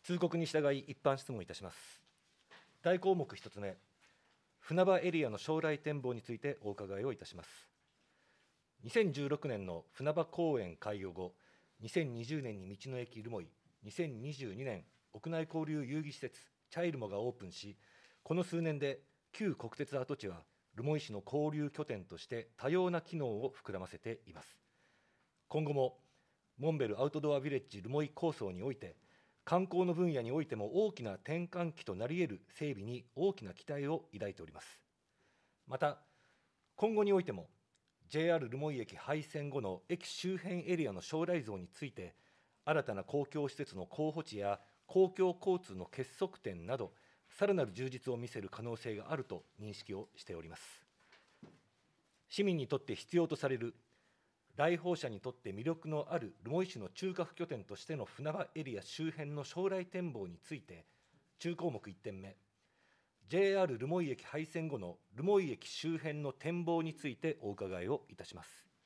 通告に従い一般質問いたします。大項目1つ目、船場エリアの将来展望についてお伺いをいたします。2016年の船場公園開業後、2020年に道の駅留萌、2022年屋内交流遊戯施設チャイルモがオープンし、この数年で旧国鉄跡地は留萌市の交流拠点として多様な機能を膨らませています。今後もモンベルアウトドアビレッジ留萌構想において、観光の分野においても大きな転換期となり得る整備に大きな期待を抱いております。また、今後においても JR 留萌駅廃線後の駅周辺エリアの将来像について、新たな公共施設の候補地や公共交通の結束点など、さらなる充実を見せる可能性があると認識をしております。市民にとって必要とされる、来訪者にとって魅力のある留萌市の中核拠点としての船場エリア周辺の将来展望について、中項目1点目、JR 留萌駅廃線後の留萌駅周辺の展望についてお伺いをいたします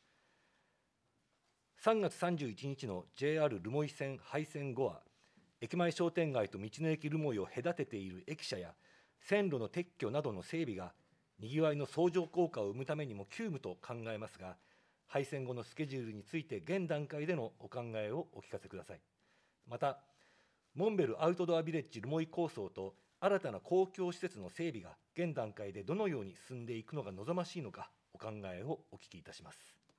。3月31日の JR 留萌線廃線後は、駅前商店街と道の駅留萌を隔てている駅舎や線路の撤去などの整備がにぎわいの相乗効果を生むためにも急務と考えますが、廃線後のスケジュールについて現段階でのお考えをお聞かせください。また、モンベルアウトドアビレッジ留萌構想と新たな公共施設の整備が現段階でどのように進んでいくのが望ましいのか、お考えをお聞きいたします。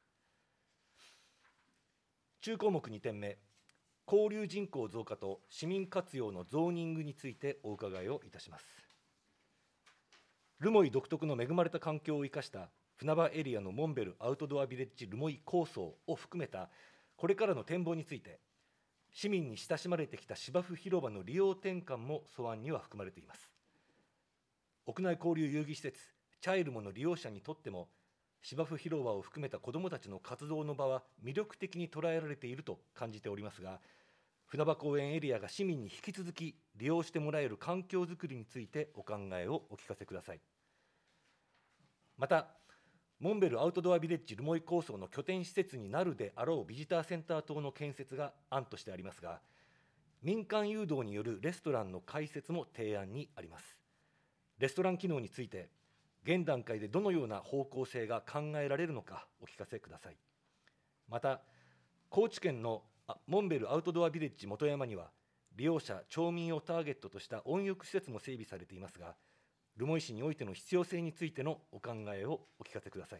中項目2点目、交流人口増加と市民活用のゾーニングについてお伺いをいたします。留萌独特の恵まれた環境を生かした船場エリアのモンベルアウトドアビレッジ留萌構想を含めたこれからの展望について、市民に親しまれてきた芝生広場の利用転換も素案には含まれています。屋内交流遊戯施設チャイルモの利用者にとっても、芝生広場を含めた子どもたちの活動の場は魅力的に捉えられていると感じておりますが、船場公園エリアが市民に引き続き利用してもらえる環境づくりについてお考えをお聞かせください。また、モンベルアウトドアビレッジ留萌構想の拠点施設になるであろうビジターセンター等の建設が案としてありますが、民間誘導によるレストランの開設も提案にあります。レストラン機能について、現段階でどのような方向性が考えられるのかお聞かせください。また、高知県のモンベルアウトドアビレッジ本山には、利用者、町民をターゲットとした温浴施設も整備されていますが、留萌市においての必要性についてのお考えをお聞かせください。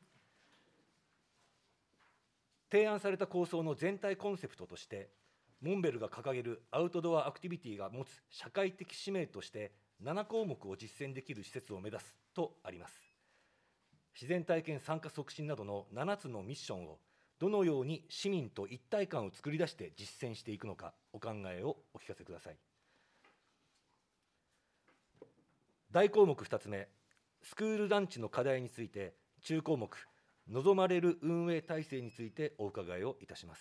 提案された構想の全体コンセプトとして、モンベルが掲げるアウトドアアクティビティが持つ社会的使命として7項目を実践できる施設を目指すとあります。自然体験参加促進などの7つのミッションをどのように市民と一体感を作り出して実践していくのか、お考えをお聞かせください。大項目2つ目、スクールランチの課題について、中項目、望まれる運営体制についてお伺いをいたします。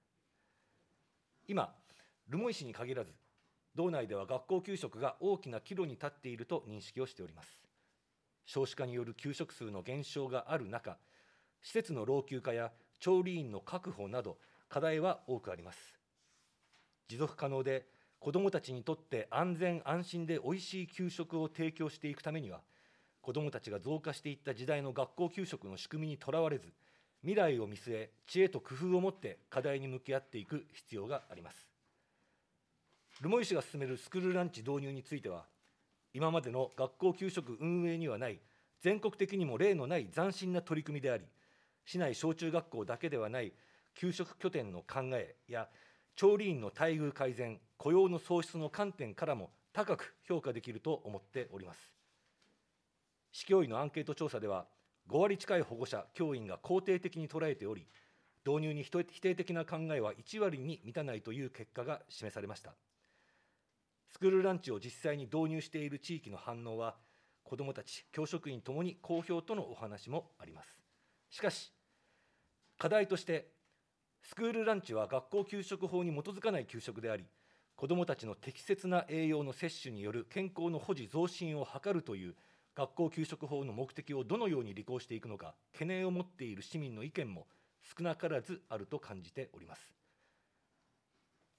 今、留萌市に限らず、道内では学校給食が大きな岐路に立っていると認識をしております。少子化による給食数の減少がある中、施設の老朽化や調理員の確保など、課題は多くあります。持続可能で子どもたちにとって安全安心でおいしい給食を提供していくためには、子どもたちが増加していった時代の学校給食の仕組みにとらわれず、未来を見据え、知恵と工夫を持って課題に向き合っていく必要があります。留萌市が進めるスクールランチ導入については、今までの学校給食運営にはない、全国的にも例のない斬新な取り組みであり、市内小中学校だけではない給食拠点の考えや、調理員の待遇改善、雇用の創出の観点からも高く評価できると思っております。市教委のアンケート調査では、5割近い保護者、教員が肯定的に捉えており、導入に否定的な考えは1割に満たないという結果が示されました。スクールランチを実際に導入している地域の反応は、子どもたち、教職員ともに好評とのお話もあります。しかし、課題として、スクールランチは学校給食法に基づかない給食であり、子どもたちの適切な栄養の摂取による健康の保持増進を図るという学校給食法の目的をどのように履行していくのか、懸念を持っている市民の意見も少なからずあると感じております。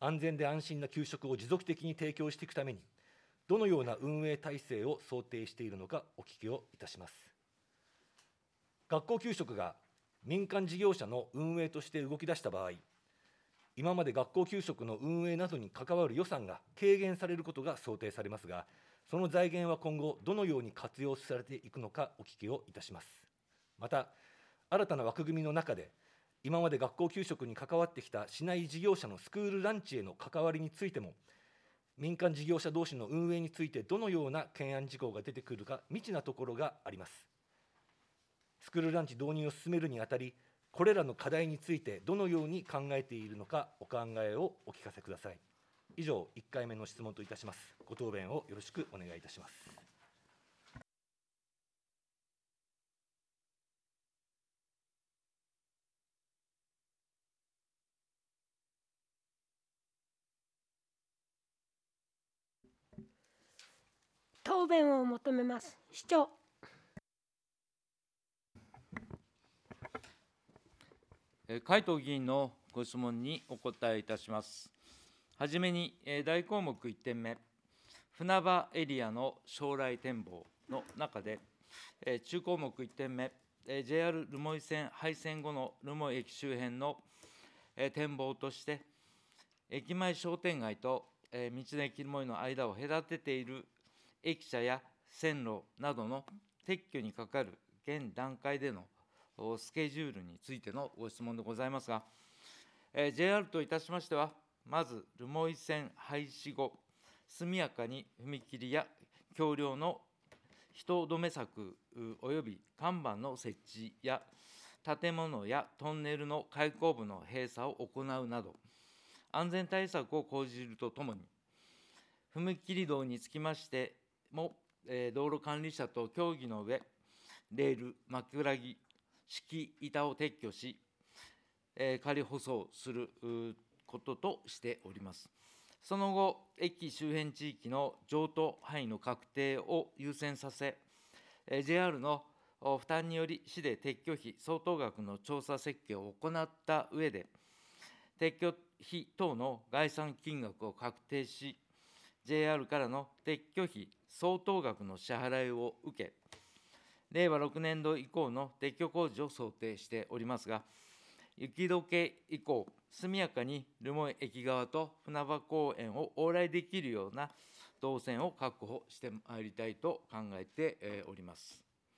安全で安心な給食を持続的に提供していくために、どのような運営体制を想定しているのかお聞きをいたします。学校給食が民間事業者の運営として動き出した場合、今まで学校給食の運営などに関わる予算が軽減されることが想定されますが、その財源は今後、どのように活用されていくのかお聞きをいたします。また、新たな枠組みの中で、今まで学校給食に関わってきた市内事業者のスクールランチへの関わりについても、民間事業者同士の運営についてどのような懸案事項が出てくるか未知なところがあります。スクールランチ導入を進めるにあたり、これらの課題についてどのように考えているのかお考えをお聞かせください。以上、1回目の質問といたします。ご答弁をよろしくお願いいたします。 答弁を求めます。市長。 海藤議員のご質問にお答えいたします。はじめに、大項目1点目、船場エリアの将来展望の中で、中項目1点目、JR 留萌線廃線後の留萌駅周辺の展望として、駅前商店街と道の駅留萌の間を隔てている駅舎や線路などの撤去にかかる現段階でのスケジュールについてのご質問でございますが、JR といたしましては、まず留萌線廃止後、速やかに踏切や橋梁の人止め策および看板の設置や、建物やトンネルの開口部の閉鎖を行うなど、安全対策を講じるとともに、踏切道につきましても、道路管理者と協議の上、レール、枕木、敷板を撤去し、仮舗装することとしております。その後、駅周辺地域の譲渡範囲の確定を優先させ、JR の負担により市で撤去費相当額の調査設計を行った上で、撤去費等の概算金額を確定し、JR からの撤去費相当額の支払いを受け、令和6年度以降の撤去工事を想定しておりますが、雪解け以降、速やかに留萌駅側と船場公園を往来できるような動線を確保してまいりたいと考えております。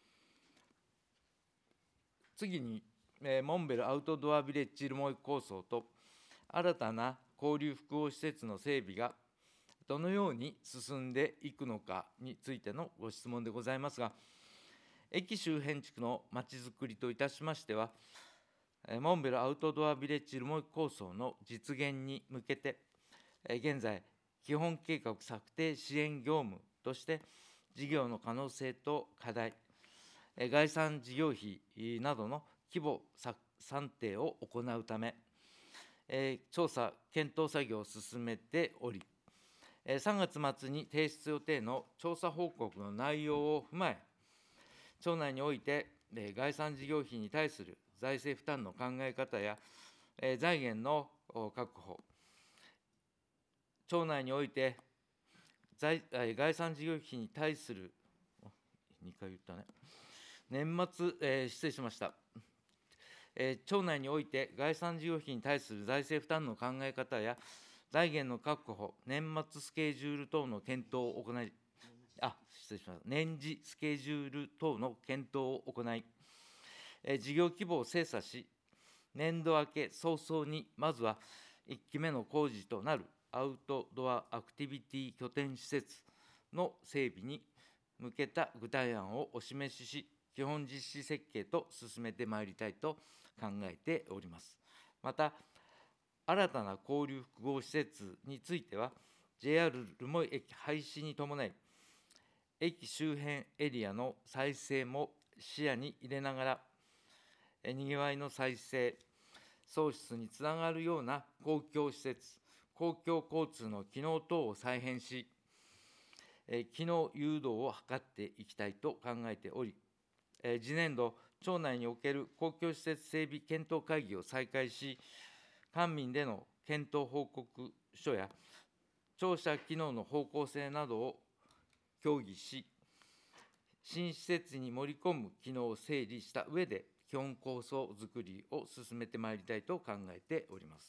次に、モンベルアウトドアビレッジ留萌構想と新たな交流複合施設の整備がどのように進んでいくのかについてのご質問でございますが、駅周辺地区のまちづくりといたしましては、モンベルアウトドアビレッジ留萌構想の実現に向けて、現在、基本計画策定支援業務として、事業の可能性と課題、概算事業費などの規模算定を行うため、調査・検討作業を進めており、3月末に提出予定の調査報告の内容を踏まえ、町内において概算事業費に対する財政負担の考え方や、財源の確保、町内において概算事業費に対する、2回言ったね、年末、失礼しました。町内において概算事業費に対する財政負担の考え方や、財源の確保、年末スケジュール等の検討を行い、失礼しました。年次スケジュール等の検討を行い、事業規模を精査し、年度明け早々に、まずは1期目の工事となるアウトドアアクティビティ拠点施設の整備に向けた具体案をお示しし、基本実施設計と進めてまいりたいと考えております。また、新たな交流複合施設については、JR 留萌駅廃止に伴い、駅周辺エリアの再生も視野に入れながら、にぎわいの再生、創出につながるような公共施設、公共交通の機能等を再編し、機能誘導を図っていきたいと考えており、次年度、町内における公共施設整備検討会議を再開し、官民での検討報告書や庁舎機能の方向性などを協議し、新施設に盛り込む機能を整理した上で、基本構想づくりを進めてまいりたいと考えております。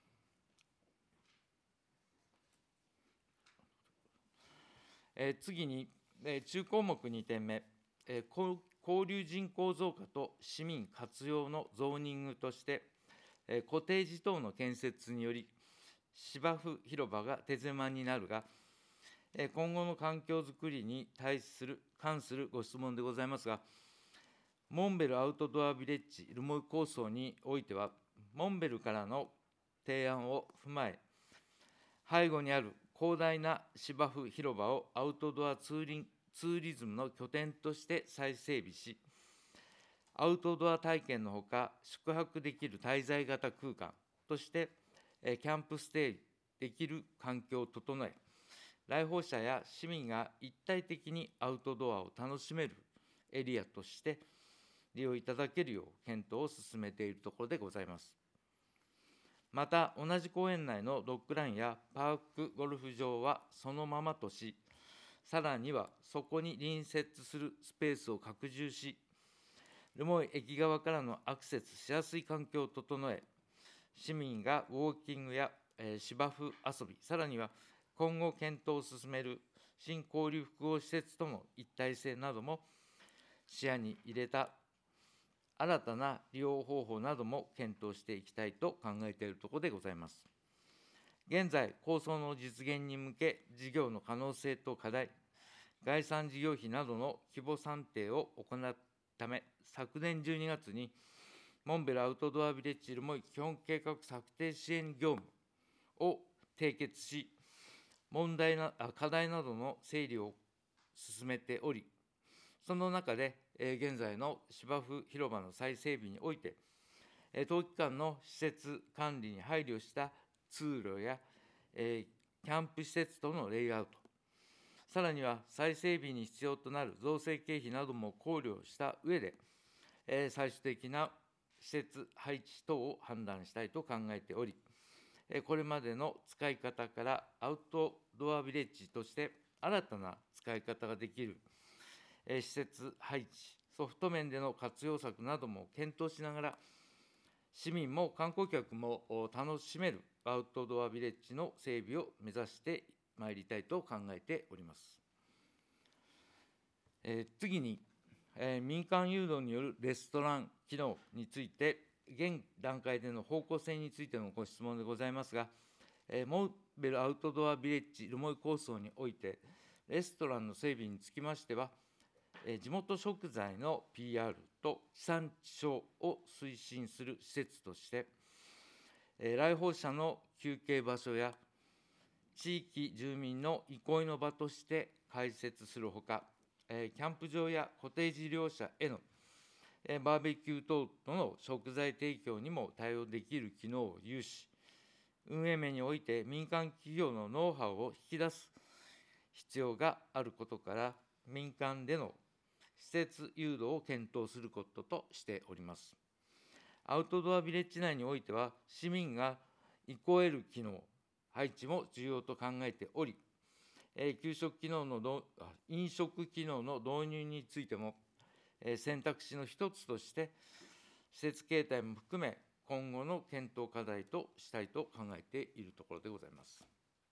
次に、中項目2点目、交流人口増加と市民活用のゾーニングとして、コテージ等の建設により、芝生広場が手狭になるが、今後の環境づくりに関するご質問でございますが、モンベルアウトドアビレッジ留萌構想においては、モンベルからの提案を踏まえ、背後にある広大な芝生広場をアウトドアツーリズムの拠点として再整備し、アウトドア体験のほか、宿泊できる滞在型空間として、キャンプステイできる環境を整え、来訪者や市民が一体的にアウトドアを楽しめるエリアとして利用いただけるよう検討を進めているところでございます。また、同じ公園内のドッグランやパークゴルフ場はそのままとし、さらにはそこに隣接するスペースを拡充し、留萌駅側からのアクセスしやすい環境を整え、市民がウォーキングや、芝生遊び、さらには今後検討を進める新交流複合施設との一体性なども視野に入れた新たな利用方法なども検討していきたいと考えているところでございます。現在、構想の実現に向け、事業の可能性と課題、概算事業費などの規模算定を行うため、昨年12月に、モンベルアウトドアビレッジ留萌基本計画策定支援業務を締結し、課題などの整理を進めており、その中で、現在の芝生広場の再整備において、当機関の施設管理に配慮した通路や、キャンプ施設とのレイアウト、さらには再整備に必要となる造成経費なども考慮した上で、最終的な施設配置等を判断したいと考えており、これまでの使い方からアウトドアビレッジとして新たな使い方ができる施設配置、ソフト面での活用策なども検討しながら、市民も観光客も楽しめるアウトドアビレッジの整備を目指してまいりたいと考えております。次に、民間誘導によるレストラン機能について、現段階での方向性についてのご質問でございますが、モンベルアウトドアビレッジ留萌構想において、レストランの整備につきましては、地元食材の PR と地産地消を推進する施設として、来訪者の休憩場所や地域住民の憩いの場として開設するほか、キャンプ場やコテージ利用者へのバーベキュー等の食材提供にも対応できる機能を有し、運営面において民間企業のノウハウを引き出す必要があることから、民間での施設誘導を検討することとしております。アウトドアビレッジ内においては、市民が憩える機能、配置も重要と考えており、飲食機能の導入についても、選択肢の一つとして、施設形態も含め、今後の検討課題としたいと考えているところでございます。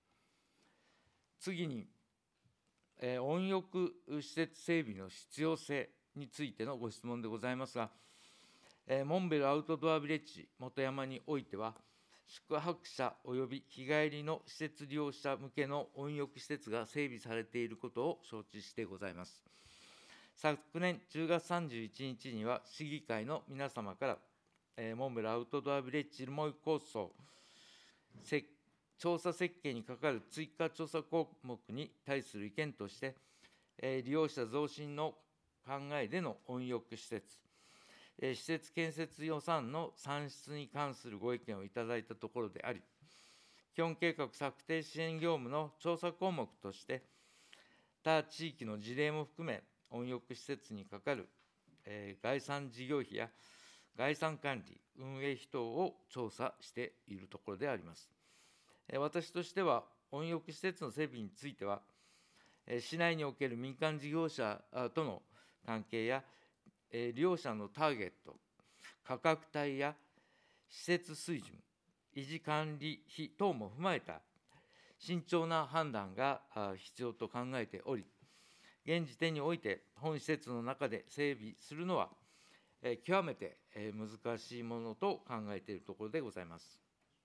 次に、温浴施設整備の必要性についてのご質問でございますが、モンベルアウトドアビレッジ本山においては、宿泊者および日帰りの施設利用者向けの温浴施設が整備されていることを承知してございます。昨年10月31日には、市議会の皆様から、モンベルアウトドアビレッジ留萌構想調査設計にかかる追加調査項目に対する意見として、利用者増進の考えでの温浴施設、施設建設予算の算出に関するご意見をいただいたところであり、基本計画策定支援業務の調査項目として、他地域の事例も含め、温浴施設にかかる、概算事業費や概算管理、運営費等を調査しているところであります。 私としては、温浴施設の整備については、市内における民間事業者との関係や、利用者のターゲット、価格帯や施設水準、維持管理費等も踏まえた慎重な判断が必要と考えており、現時点において本施設の中で整備するのは、極めて難しいものと考えているところでございます。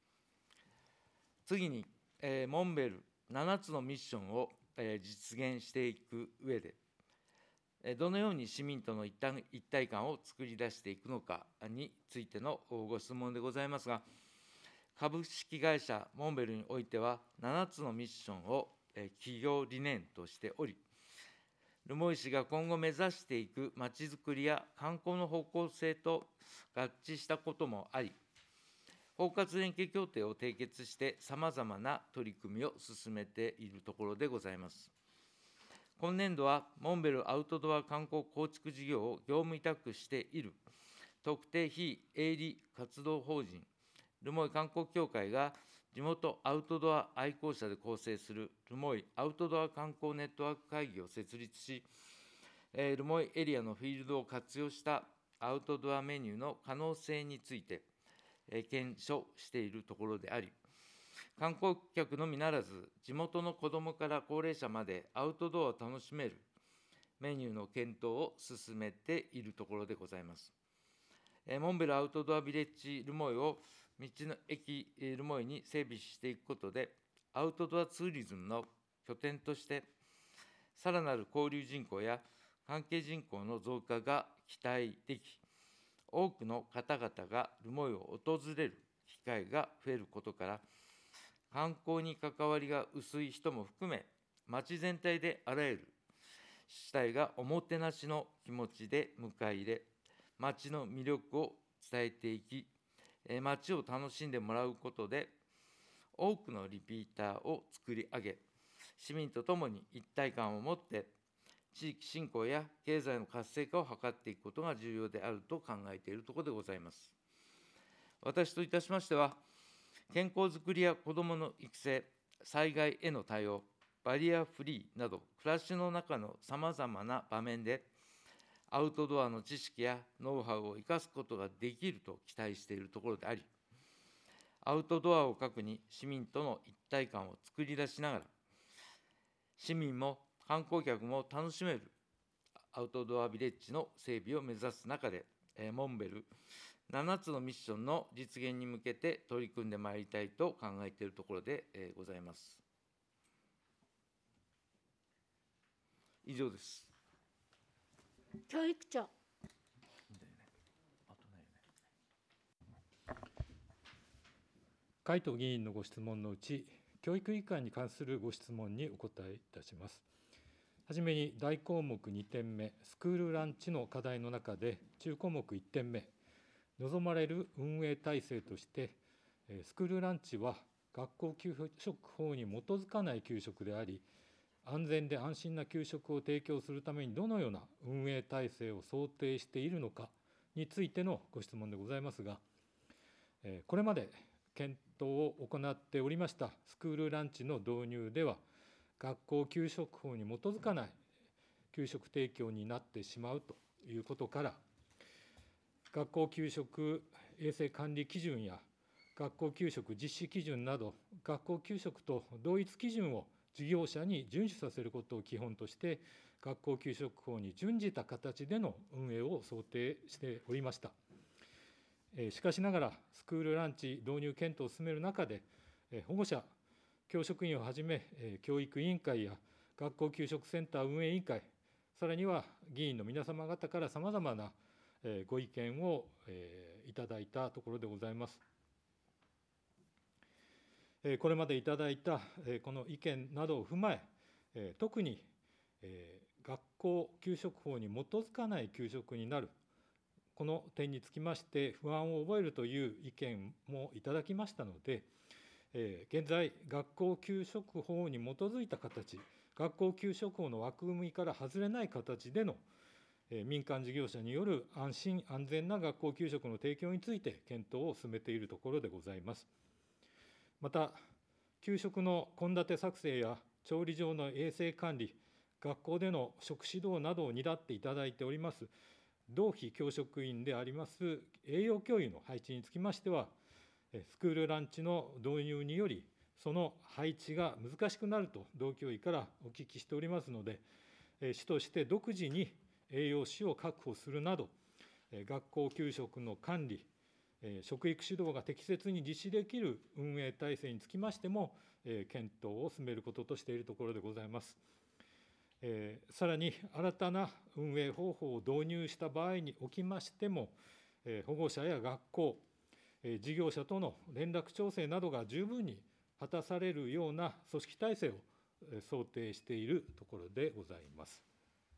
次に、モンベル7つのミッションを実現していく上で、どのように市民との一体感を作り出していくのかについてのご質問でございますが、株式会社モンベルにおいては、7つのミッションを企業理念としており、留萌市が今後目指していくまちづくりや観光の方向性と合致したこともあり、包括連携協定を締結して、さまざまな取り組みを進めているところでございます。今年度は、モンベルアウトドア観光構築事業を業務委託している特定非営利活動法人留萌観光協会が、地元アウトドア愛好者で構成する留萌アウトドア観光ネットワーク会議を設立し、留萌エリアのフィールドを活用したアウトドアメニューの可能性について、検証しているところであり、観光客のみならず、地元の子どもから高齢者までアウトドアを楽しめるメニューの検討を進めているところでございます。モンベルアウトドアビレッジ留萌を道の駅留萌に整備していくことで、アウトドアツーリズムの拠点として、さらなる交流人口や関係人口の増加が期待でき、多くの方々が留萌を訪れる機会が増えることから、観光に関わりが薄い人も含め、町全体であらゆる主体がおもてなしの気持ちで迎え入れ、町の魅力を伝えていき、町を楽しんでもらうことで、多くのリピーターを作り上げ、市民とともに一体感を持って、地域振興や経済の活性化を図っていくことが重要であると考えているところでございます。私といたしましては、健康づくりや子どもの育成、災害への対応、バリアフリーなど、暮らしの中のさまざまな場面で、アウトドアの知識やノウハウを生かすことができると期待しているところであり、アウトドアを核に市民との一体感を作り出しながら、市民も観光客も楽しめるアウトドアビレッジの整備を目指す中で、モンベル7つのミッションの実現に向けて取り組んでまいりたいと考えているところでございます。以上です。 教育長。 海藤議員のご質問のうち、教育委員会に関するご質問にお答えいたします。はじめに大項目2点目、スクールランチの課題の中で、中項目1点目、望まれる運営体制として、スクールランチは学校給食法に基づかない給食であり、安全で安心な給食を提供するためにどのような運営体制を想定しているのかについてのご質問でございますが、これまで検討を行っておりましたスクールランチの導入では、学校給食法に基づかない給食提供になってしまうということから、学校給食衛生管理基準や学校給食実施基準など、学校給食と同一基準を事業者に遵守させることを基本として、学校給食法に準じた形での運営を想定しておりました。しかしながら、スクールランチ導入検討を進める中で、保護者、教職員をはじめ、教育委員会や学校給食センター運営委員会、さらには議員の皆様方からさまざまなご意見をいただいたところでございます。これまでいただいたこの意見などを踏まえ、特に学校給食法に基づかない給食になる、この点につきまして不安を覚えるという意見もいただきましたので、現在、学校給食法に基づいた形、学校給食法の枠組みから外れない形での民間事業者による安心安全な学校給食の提供について検討を進めているところでございます。また、 給食の献立作成や調理場の衛生管理、学校での食指導などを担っていただいております同非教職員であります栄養教諭の配置につきましては、スクールランチの導入により、その配置が難しくなると同教委からお聞きしておりますので、市として独自に栄養士を確保するなど、学校給食の管理、食育指導が適切に実施できる運営体制につきましても、検討を進めることとしているところでございます。さらに新たな運営方法を導入した場合におきましても、保護者や学校、事業者との連絡調整などが十分に果たされるような組織体制を想定しているところでございます。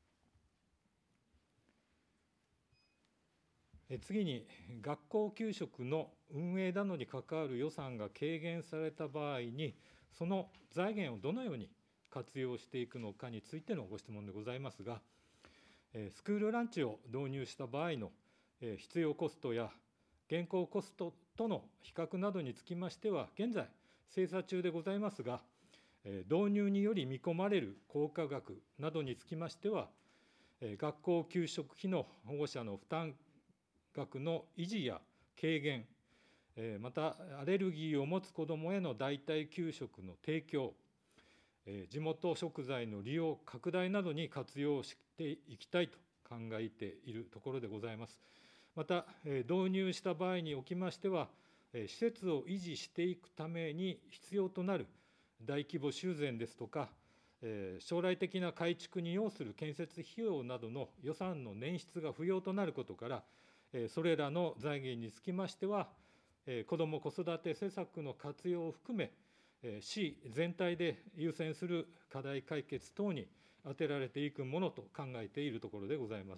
次に、学校給食の運営などに関わる予算が軽減された場合に、その財源をどのように活用していくのかについてのご質問でございますが、スクールランチを導入した場合の必要コストや現行コストとの比較などにつきましては、現在、精査中でございますが、導入により見込まれる効果額などにつきましては、学校給食費の保護者の負担額の維持や軽減、またアレルギーを持つ子どもへの代替給食の提供、地元食材の利用拡大などに活用していきたいと考えているところでございます。また、導入した場合におきましては、施設を維持していくために必要となる大規模修繕ですとか、将来的な改築に要する建設費用などの予算の捻出が不要となることから、それらの財源につきましては、子ども・子育て施策の活用を含め、市全体で優先する課題解決等に充てられていくものと考えているところでございます。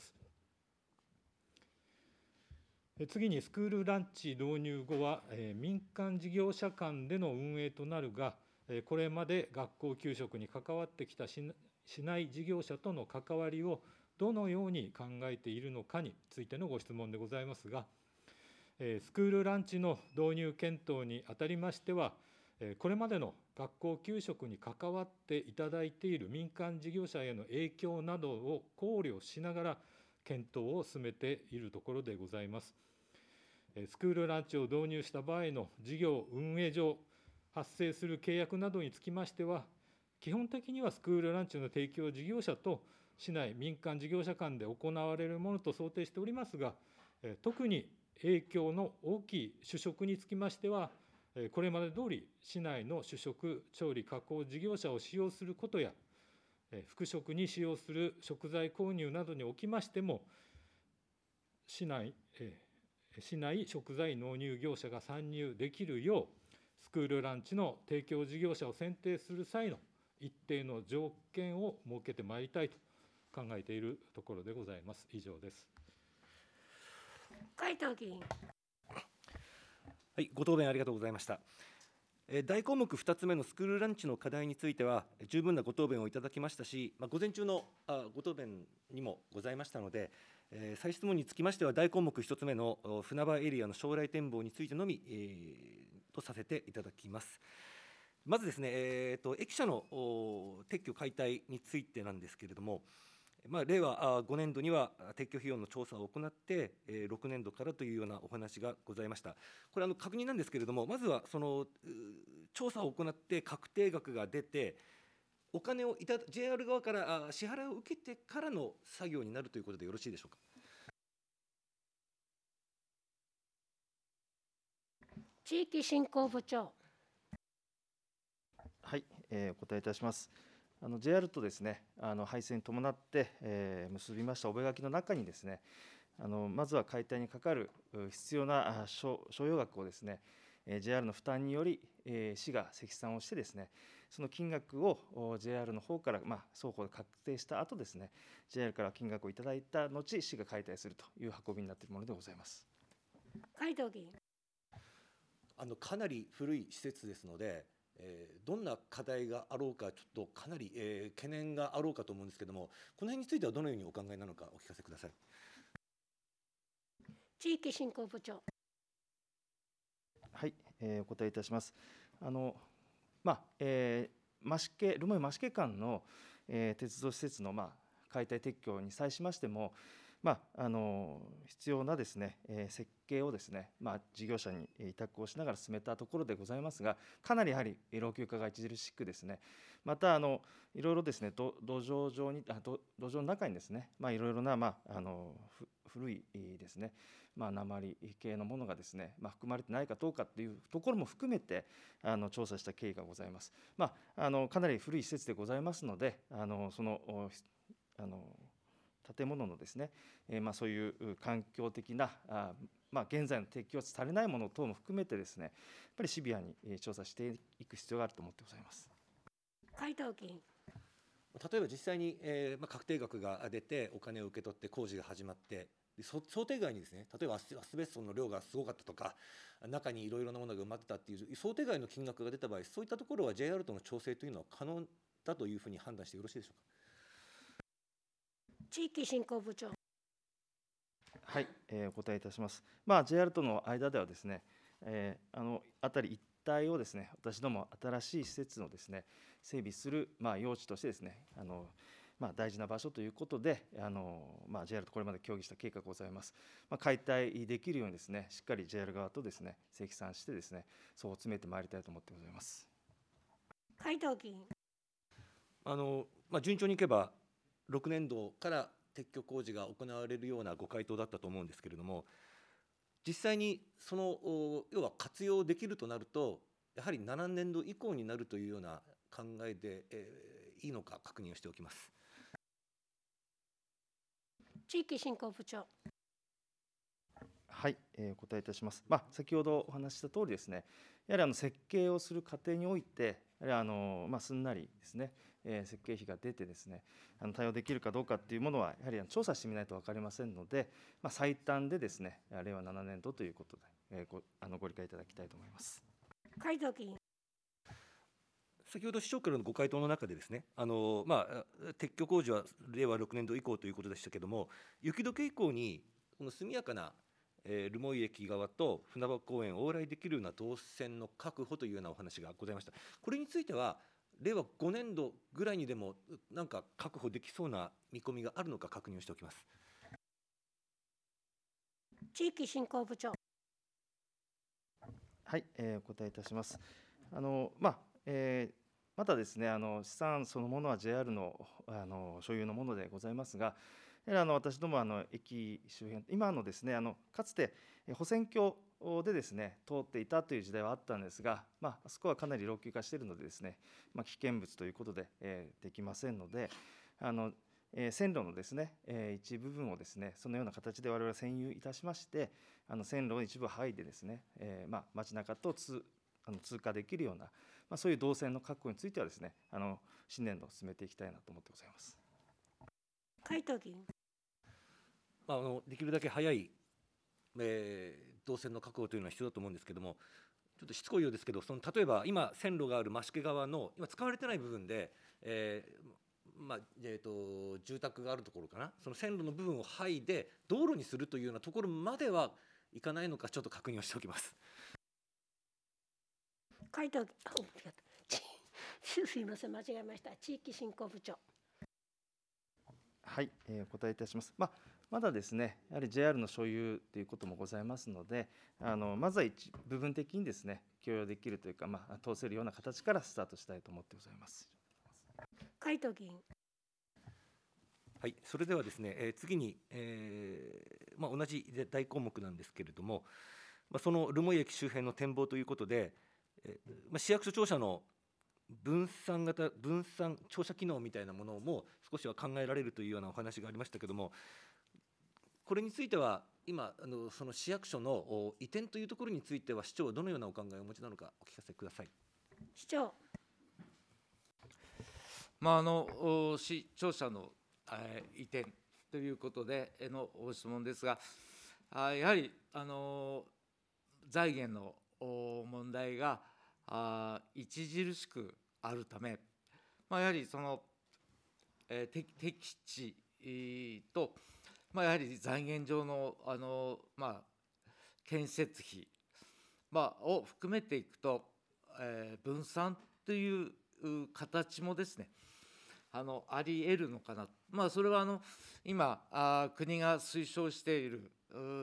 次に、スクールランチ導入後は、民間事業者間での運営となるが、これまで学校給食に関わってきた市内事業者との関わりをどのように考えているのかについてのご質問でございますが、スクールランチの導入検討にあたりましては、これまでの学校給食に関わっていただいている民間事業者への影響などを考慮しながら、検討を進めているところでございます。スクールランチを導入した場合の事業運営上発生する契約などにつきましては、基本的にはスクールランチの提供事業者と市内民間事業者間で行われるものと想定しておりますが、特に影響の大きい主食につきましては、これまで通り市内の主食調理加工事業者を使用することや、副食に使用する食材購入などにおきましても、市内食材納入業者が参入できるよう、スクールランチの提供事業者を選定する際の一定の条件を設けてまいりたいと考えているところでございます。以上です。 海藤議員。 はい、ご答弁ありがとうございました。大項目2つ目のスクールランチの課題については、十分なご答弁をいただきましたし、午前中のご答弁にもございましたので、再質問につきましては、大項目1つ目の船場エリアの将来展望についてのみ、とさせていただきます。まずですね、駅舎の撤去解体についてなんですけれども、令和5年度には撤去費用の調査を行って、6年度からというようなお話がございました。これ確認なんですけれども、まずはその調査を行って確定額が出て、お金をJR 側から支払いを受けてからの作業になるということでよろしいでしょうか。 地域振興部長。 はい、お答えいたします。JR とですね、廃線に伴って、結びました覚書の中にですね、まずは解体にかかる必要な所要額をですね、JR の負担により、市が積算をしてですね、その金額を JR の方から、双方で確定した後ですね、JR から金額をいただいた後、市が解体するという運びになっているものでございます。 海藤議員。 かなり古い施設ですので、どんな課題があろうか、ちょっとかなり、懸念があろうかと思うんですけれども、この辺についてはどのようにお考えなのか、お聞かせください。 地域振興部長。 はい、お答えいたします。 留萌増毛間の、鉄道施設の、解体撤去に際しましても、必要なですね、設計をですね、事業者に委託をしながら進めたところでございますが、かなりやはり老朽化が著しくですね、またいろいろですね、土壌の中にですね、いろいろな、古いですね、鉛系のものがですね、含まれてないかどうかっていうところも含めて調査した経緯がございます。かなり古い施設でございますので、その建物のですね、そういう環境的な現在の適用されないもの等も含めてですね、やっぱりシビアに調査していく必要があると思ってございます。 回答議員。 例えば実際に、確定額が出てお金を受け取って工事が始まって、想定外にですね、例えばアスベストの量がすごかったとか、中にいろいろなものが埋まってたっていう想定外の金額が出た場合、そういったところは JR との調整というのは可能だというふうに判断してよろしいでしょうか。 地域振興部長。 はい、お答えいたします。JR との間ではですね、辺り一帯をですね、私ども新しい施設をですね、整備する用地としてですね、大事な場所ということで、JR とこれまで協議した経過がございます。解体できるようにですね、しっかり JR 側とですね、積算してですね、そう詰めてまいりたいと思ってございます。 回答議員。 順調にいけば6年度から撤去工事が行われるようなご回答だったと思うんですけれども、実際にその要は活用できるとなると、やはり7年度以降になるというような考えで、いいのか確認をしておきます。 地域振興部長。 はい、お答えいたします。先ほどお話しした通りですね、やはり設計をする過程において、やはりすんなりですね、設計費が出てですね、対応できるかどうかっていうものはやはり調査してみないと分かりませんので、最短でですね、令和7年度ということで、ご理解いただきたいと思います。 回答議員。 先ほど市長からのご回答の中でですね、撤去工事は令和6年度以降ということでしたけれども、雪解け以降にこの速やかな留萌駅側と船場公園を往来できるような動線の確保というようなお話がございました。これについては令和5年度ぐらいにでもなんか確保できそうな見込みがあるのか確認をしておきます。 地域振興部長。 はい、お答えいたします。またですね、資産そのものは JR の所有のものでございますが、私ども駅周辺、今のですね、かつて保線橋でですね、通っていたという時代はあったんですが、あそこはかなり老朽化しているのでですね、危険物ということで、できませんので、線路のですね、一部分をですね、そのような形で我々は占有いたしまして、線路の一部を剥いでですね、街中と通過できるような、そういう動線の確保についてはですね、新年度進めていきたいなと思ってございます。 回答議員。 できるだけ早い、動線の確保というのは必要だと思うんですけれども、ちょっとしつこいようですけど、例えば今線路がある増毛側の今使われてない部分で、住宅があるところかな、その線路の部分を剥いで道路にするというようなところまではいかないのか、ちょっと確認をしておきます。 回答議員。すいません、間違えました。地域振興部長。 はい、お答えいたします。まだですね、やはり JR の所有ということもございますので、まずは部分的にですね、供与できるというか、通せるような形からスタートしたいと思ってございます。 回答議員。 はい、それではですね、次に、同じ大項目なんですけれども、その留萌駅周辺の展望ということで、市役所庁舎の分散庁舎機能みたいなものも少しは考えられるというようなお話がありましたけれども、これについては今その市役所の移転というところについては市長はどのようなお考えをお持ちなのかお聞かせください。 市長。 市庁舎の移転ということでの質問ですが、やはり財源の問題が著しくあるため、やはりその適地と、やはり財源上の建設費、を含めていくと、分散という形もですね、あり得るのかな。それは今国が推奨している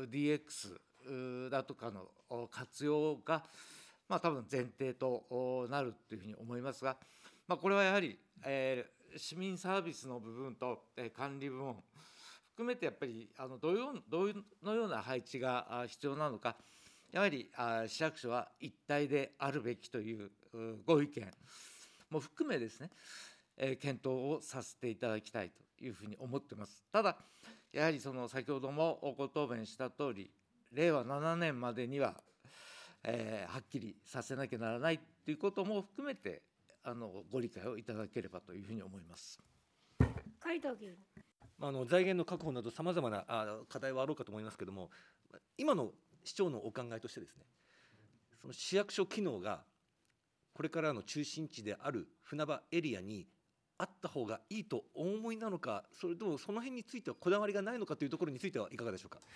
DX だとかの活用が、多分前提となるというふうに思いますが、これはやはり、市民サービスの部分と管理部門含めてやっぱりどのような配置が必要なのか、やはり市役所は一体であるべきというご意見も含めですね、検討をさせていただきたいというふうに思っています。ただやはり先ほどもご答弁したとおり、令和7年までには、はっきりさせなきゃならないということも含めてご理解をいただければというふうに思います。 海藤議員。 財源の確保などさまざまな課題はあろうかと思いますけれども、今の市長のお考えとしてですね、その市役所機能がこれからの中心地である船場エリアにあった方がいいとお思いなのか、それともその辺についてはこだわりがないのかというところについてはいかがでしょうか。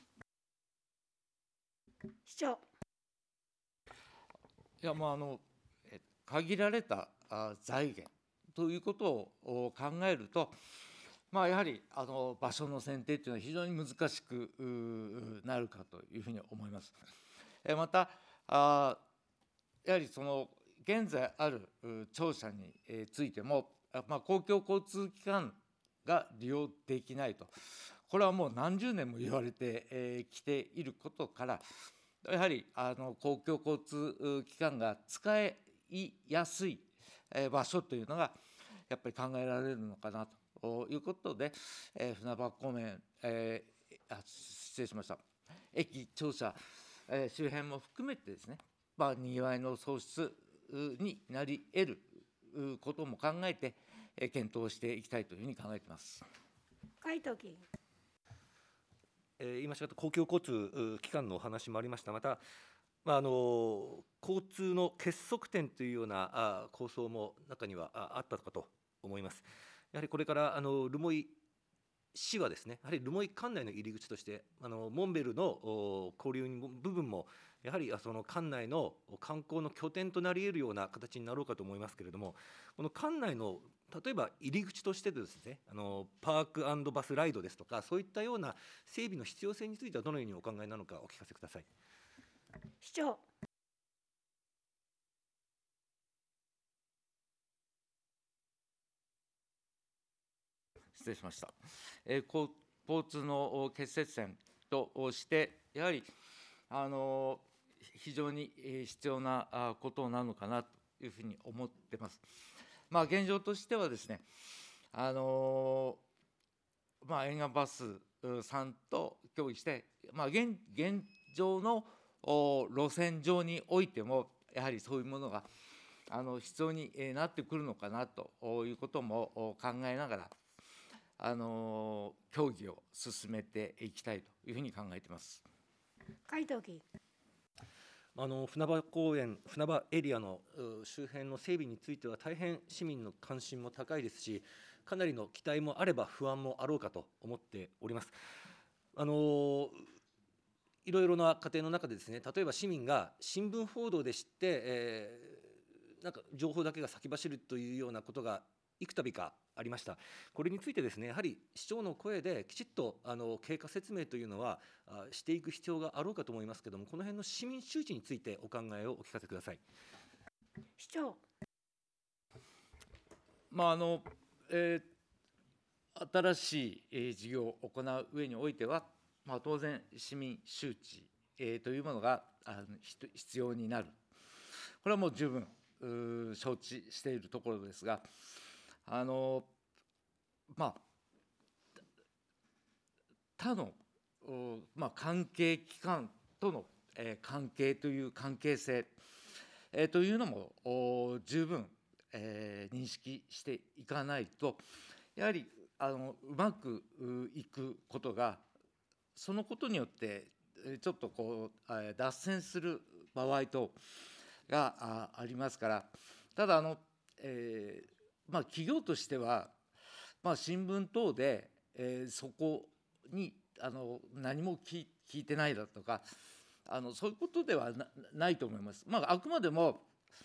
市長。 いや、限られた財源ということを考えると、やはり場所の選定というのは非常に難しくなるかというふうに思います。またやはり現在ある庁舎についても、公共交通機関が利用できないと、これはもう何十年も言われてきていることから、やはり公共交通機関が使いやすい場所というのがやっぱり考えられるのかなということで、船場公園、失礼しました、駅庁舎周辺も含めてですね、にぎわいの創出になり得ることも考えて検討していきたいというふうに考えています。 海藤議員。 言いました公共交通機関のお話もありました。また、交通の結束点というような構想も中にはあったかと思います。やはりこれから留萌市はですね、やはり留萌管内の入り口としてモンベルの交流の部分もやはりその管内の観光の拠点となり得るような形になろうかと思いますけれども、この管内の例えば入り口としてですね、パーク&バスライドですとか、そういったような整備の必要性についてはどのようにお考えなのかお聞かせください。 市長。 失礼しました。交通の結節点として、やはり非常に必要なことなのかなというふうに思っています。現状としてはですね、沿岸バスさんと協議して、現状の路線上においてもやはりそういうものが必要になってくるのかなということも考えながら協議を進めていきたいというふうに考えています。 海藤議員。 船場公園、船場エリアの周辺の整備については大変市民の関心も高いですし、かなりの期待もあれば不安もあろうかと思っております。いろいろな過程の中でですね、例えば市民が新聞報道で知って、なんか情報だけが先走るというようなことが幾度かありました。これについてですね、やはり市長の声できちっと経過説明というのはしていく必要があろうかと思いますけれども、この辺の市民周知についてお考えをお聞かせください。 市長。 新しい事業を行う上においては、当然市民周知というものが必要になる。これはもう十分承知しているところですが、他の関係機関との関係という関係性というのも十分認識していかないと、やはりうまくいくことがそのことによってちょっと脱線する場合とがありますから、ただ企業としては、新聞等で、そこに何も聞いてないだとかそういうことではないと思います。あくまでも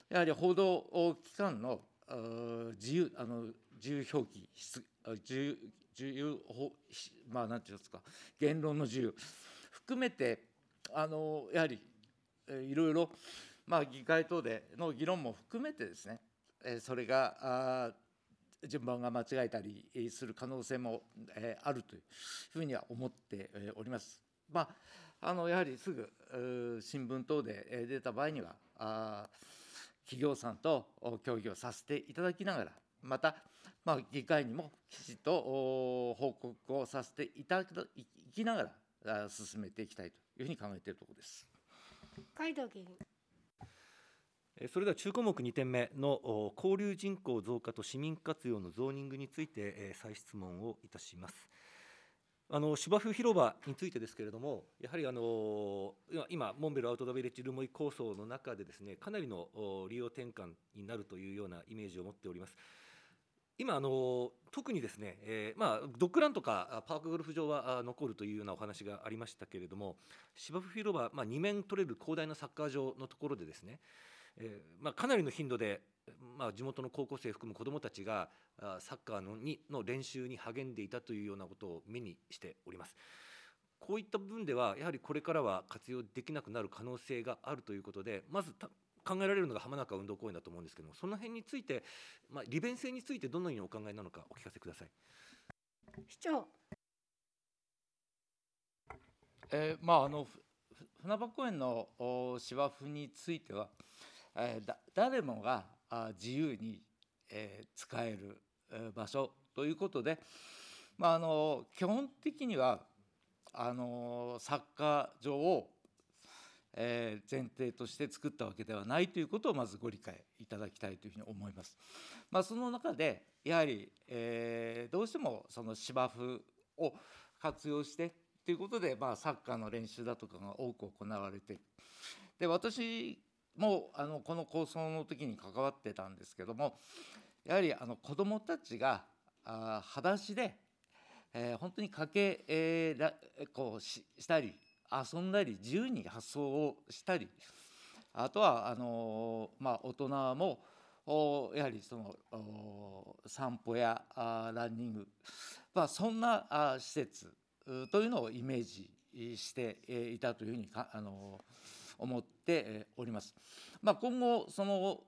やはり報道機関の自由表記、自由なんていうんですか、言論の自由含めてやはりいろいろ議会等での議論も含めてですね、それが順番が間違えたりする可能性もあるというふうには思っております。やはりすぐ新聞等で出た場合には企業さんと協議をさせていただきながら、また議会にもきちっと報告をさせていただきながら進めていきたいというふうに考えているところです。 海道議員。 それでは中項目2点目の交流人口増加と市民活用のゾーニングについて再質問をいたします。芝生広場についてですけれども、やはり今モンベルアウトドアビレッジルモイ構想の中でですね、かなりの利用転換になるというようなイメージを持っております。今特にですね、ドッグランとかパークゴルフ場は残るというようなお話がありましたけれども、芝生広場、2面取れる広大なサッカー場のところでですね、かなりの頻度で、地元の高校生含む子どもたちがサッカーの練習に励んでいたというようなことを目にしております。こういった部分ではやはりこれからは活用できなくなる可能性があるということで、まず考えられるのが浜中運動公園だと思うんですけども、その辺について、利便性についてどのようにお考えなのかお聞かせください。 市長。 船場公園の芝生については、誰もが自由に使える場所ということで、基本的にはサッカー場を前提として作ったわけではないということをまずご理解いただきたいというふうに思います。その中でやはりどうしてもその芝生を活用してということで、サッカーの練習だとかが多く行われている。で、私もこの構想の時に関わってたんですけども、やはり子どもたちが裸足で本当にしたり遊んだり自由に発想をしたり、あとは大人もやはりその散歩やランニング、そんな施設というのをイメージしていたというふうに思っております。今後その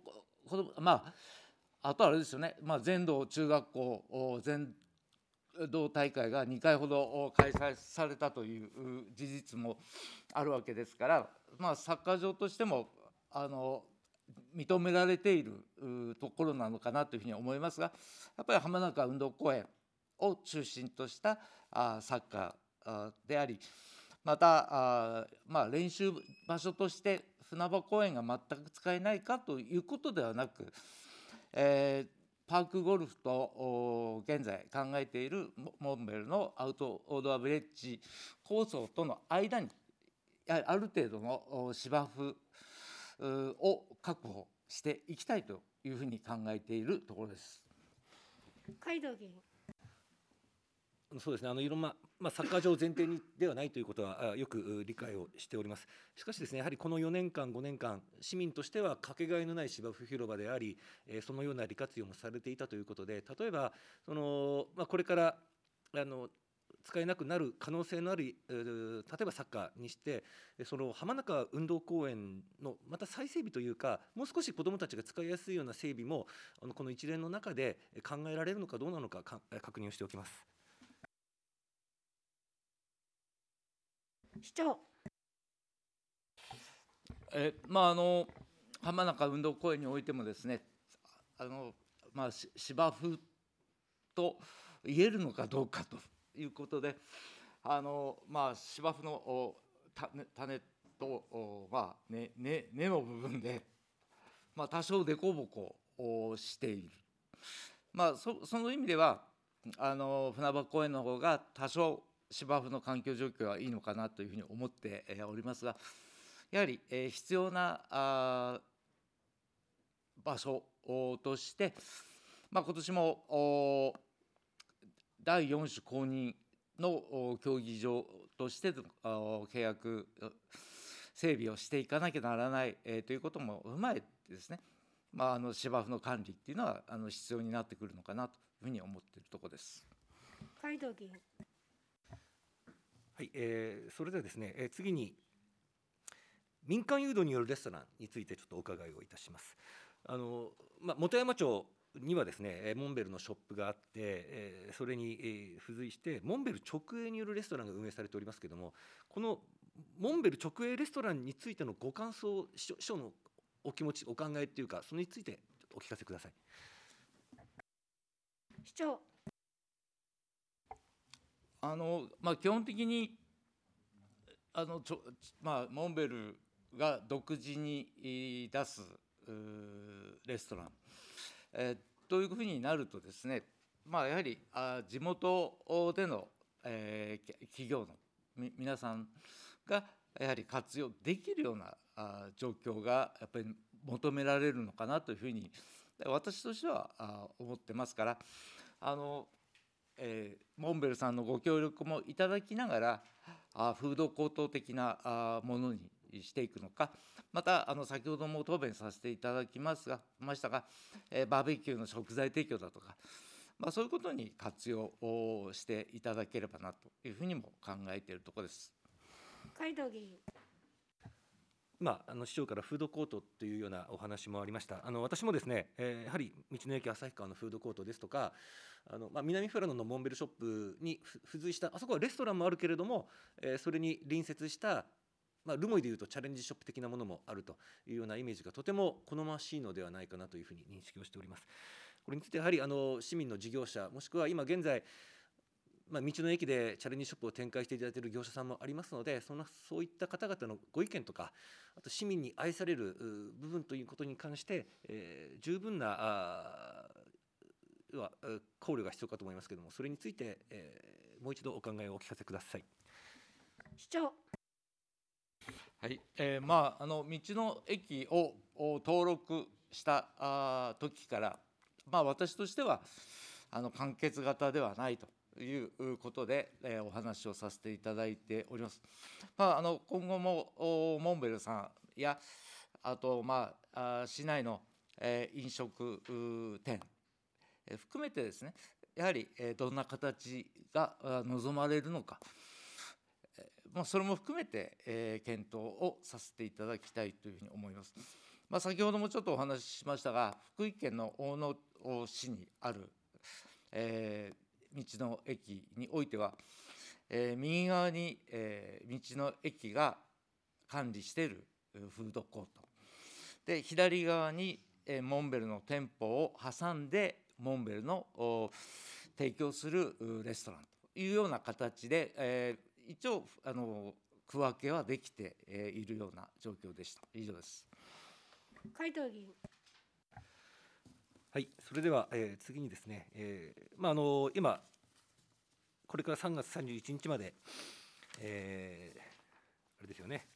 あとあれですよね、全道中学校全道大会が2回ほど開催されたという事実もあるわけですから、サッカー場としても認められているところなのかなというふうに思いますが、やっぱり浜中運動公園を中心としたサッカーであり、また練習場所として船場公園が全く使えないかということではなく、パークゴルフと現在考えているモンベルのアウトドアビレッジ構想との間にある程度の芝生を確保していきたいというふうに考えているところです。 海道議員。 そうですね、いろんな、サッカー場前提にではないということはよく理解をしております。しかしですね、やはりこの4年間5年間市民としてはかけがえのない芝生広場であり、そのような利活用もされていたということで、例えばこれから使えなくなる可能性のある例えばサッカーにしてその浜中運動公園のまた再整備というか、もう少し子どもたちが使いやすいような整備もこの一連の中で考えられるのかどうなのか確認をしておきます。 市長。 浜中運動公園においてもですね、芝生と言えるのかどうかということで、芝生の種と、根の部分で、多少凸凹をしている。その意味では船場公園の方が多少芝生の環境状況はいいのかなというふうに思っておりますが、やはり必要な場所として、今年も第4種公認の競技場として契約整備をしていかなきゃならないということも踏まえですね、芝生の管理っていうのは必要になってくるのかなというふうに思っているところです。 海道議員。 はい、それではですね、次に民間誘導によるレストランについてちょっとお伺いをいたします。本山町にはですねモンベルのショップがあって、それに付随してモンベル直営によるレストランが運営されておりますけれども、このモンベル直営レストランについてのご感想、市長のお気持ち、お考えというか、それについてお聞かせください。 市長。 基本的にモンベルが独自に出すレストラン、というふうになるとですね、やはり地元での、企業の皆さんがやはり活用できるような状況がやっぱり求められるのかなというふうに私としては思ってますから、モンベルさんのご協力もいただきながらフードコート的なものにしていくのか、また先ほども答弁させていただきましたが、バーベキューの食材提供だとか、そういうことに活用をしていただければなというふうにも考えているところです。 海道議員。 市長からフードコートというようなお話もありました。私もですね、やはり道の駅旭川のフードコートですとか、南富良野のモンベルショップに付随した、あそこはレストランもあるけれども、それに隣接した留萌でいうとチャレンジショップ的なものもあるというようなイメージがとても好ましいのではないかなというふうに認識をしております。これについてやはり市民の事業者、もしくは今現在道の駅でチャレンジショップを展開していただいている業者さんもありますので、そういった方々のご意見とか、あと市民に愛される部分ということに関して、十分な考慮が必要かと思いますけれども、それについて、もう一度お考えをお聞かせください。 市長。 はい、道の駅を登録した時から、私としては完結型ではないということで、お話をさせていただいております。今後もモンベルさんやあと、市内の、飲食店含めてですね、やはりどんな形が望まれるのか、それも含めて、検討をさせていただきたいというふうに思います。先ほどもちょっとお話ししましたが、福井県の大野市にある、道の駅においては、右側に、道の駅が管理しているフードコートで、左側に、モンベルの店舗を挟んでモンベルの提供するレストランというような形で、一応区分けはできているような状況でした。以上です。 海道議員。 はい、それでは、次にですね、今これから3月31日まで、あれですよね、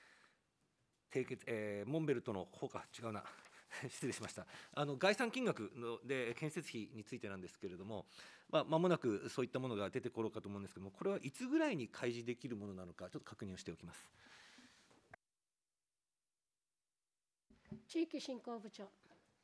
モンベルとのほか違うな失礼しました。概算金額で建設費についてなんですけれども、間もなくそういったものが出てころうかと思うんですけども、これはいつぐらいに開示できるものなのか、ちょっと確認をしておきます。 地域振興部長。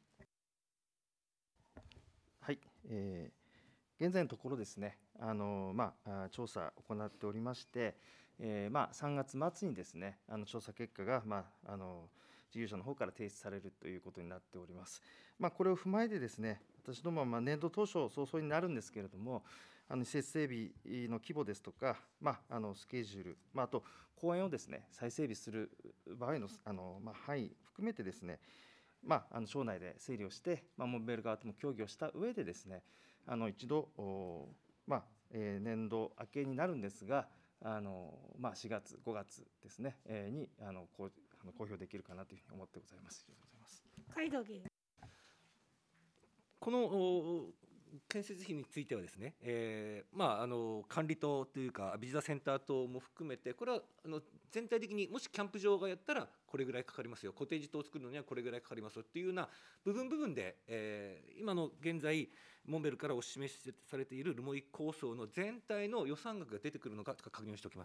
はい、現在のところですね、調査を行っておりまして、3月末にですね、調査結果が、事業者の方から提出されるということになっております。これを踏まえてですね、私どもは年度当初早々になるんですけれども、施設整備の規模ですとか、スケジュール、あと公園をですね、再整備する場合の範囲含めてですね、省内で整理をして、モンベル側とも協議をした上でですね、一度、年度明けになるんですが、4月、5月ですね、に公表できるかなというふうに思ってございます。以上でございます。 海道議員。 この建設費についてはですね、管理棟というかビジターセンター棟も含めて、これは全体的にもしキャンプ場がやったらこれぐらいかかりますよ、コテージ棟を作るのにはこれぐらいかかりますよっていうような部分で、今の現在モンベルからお示しされている留萌構想の全体の予算額が出てくるのか確認をしておきます。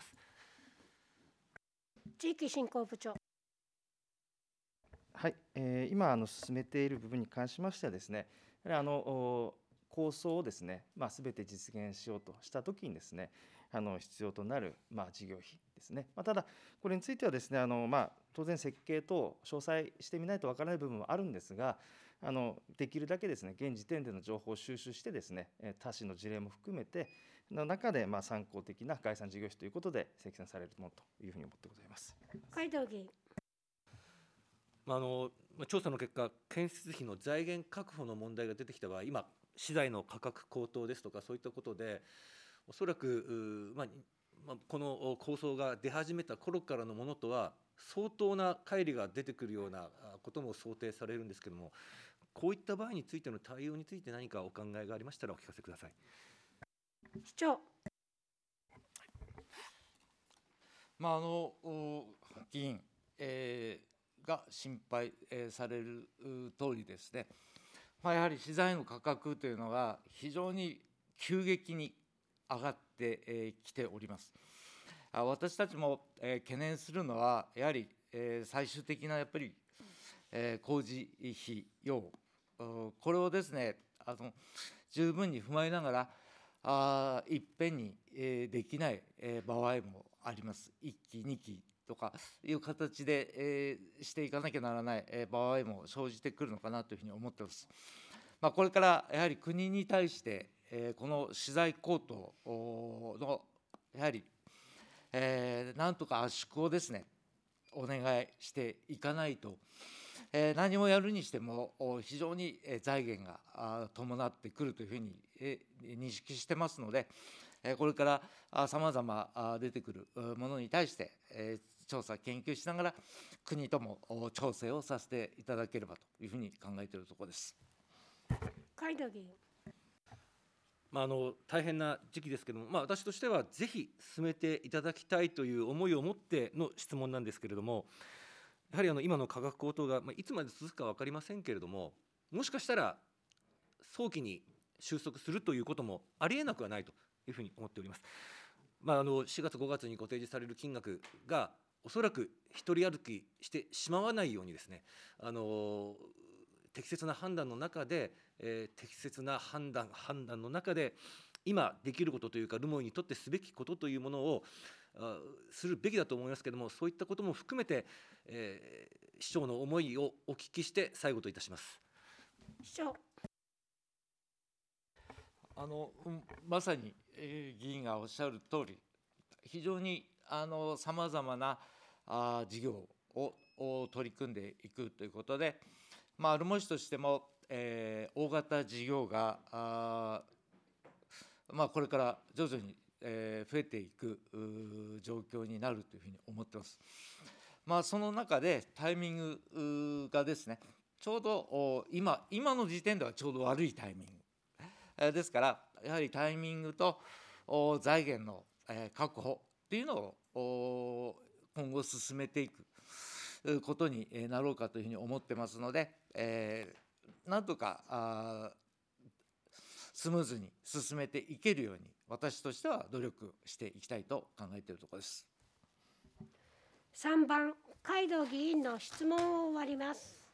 地域振興部長。 はい、今進めている部分に関しましてはですね、やはり構想をですね、すべて実現しようとしたときにですね、必要となる事業費ですね。ただ、これについてはですね、当然設計等詳細してみないとわからない部分もあるんですが、できるだけですね、現時点での情報を収集してですね、他市の事例も含めての中で参考的な概算事業費ということで積算されるものというふうに思ってございます。 海藤議員。 調査の結果、建設費の財源確保の問題が出てきた場合、今、資材の価格高騰ですとか、そういったことで、おそらく、この構想が出始めた頃からのものとは、相当な乖離が出てくるようなことも想定されるんですけれども、こういった場合についての対応について、何かお考えがありましたら、お聞かせください。 市長。 議員、が心配される通りですね、やはり資材の価格というのが非常に急激に上がってきております。私たちも懸念するのは、やはり最終的なやっぱり工事費用、これをですね、十分に踏まえながら、いっぺんにできない場合もあります。1期、2期とかいう形でしていかなきゃならない場合も生じてくるのかなというふうに思っています。これからやはり国に対してこの資材高騰のやはりなんとか圧縮をですね、お願いしていかないと、何もやるにしても非常に財源が伴ってくるというふうに認識してますので、これからさまざま出てくるものに対して調査研究しながら国とも調整をさせていただければというふうに考えているところです。 海藤議員。 大変な時期ですけれども、私としてはぜひ進めていただきたいという思いを持っての質問なんですけれども、やはり今の価格高騰がいつまで続くか分かりませんけれども、もしかしたら早期に収束するということもありえなくはないというふうに思っております。4月5月にご提示される金額がおそらく一人歩きしてしまわないようにですね、適切な判断の中で、適切な判断の中で今できることというか、留萌にとってすべきことというものをするべきだと思いますけれども、そういったことも含めて、市長の思いをお聞きして最後といたします。 市長。 まさに、議員がおっしゃる通り、非常にさまざまな事業を取り組んでいくということで、留萌市としても、大型事業がこれから徐々に増えていく状況になるというふうに思ってます。その中でタイミングがですね、ちょうど今の時点ではちょうど悪いタイミングですから、やはりタイミングと財源の確保っていうのを今後進めていくことになろうかというふうに思ってますので、なんとかスムーズに進めていけるように、私としては努力していきたいと考えているところです。 3番、海藤議員の質問を終わります。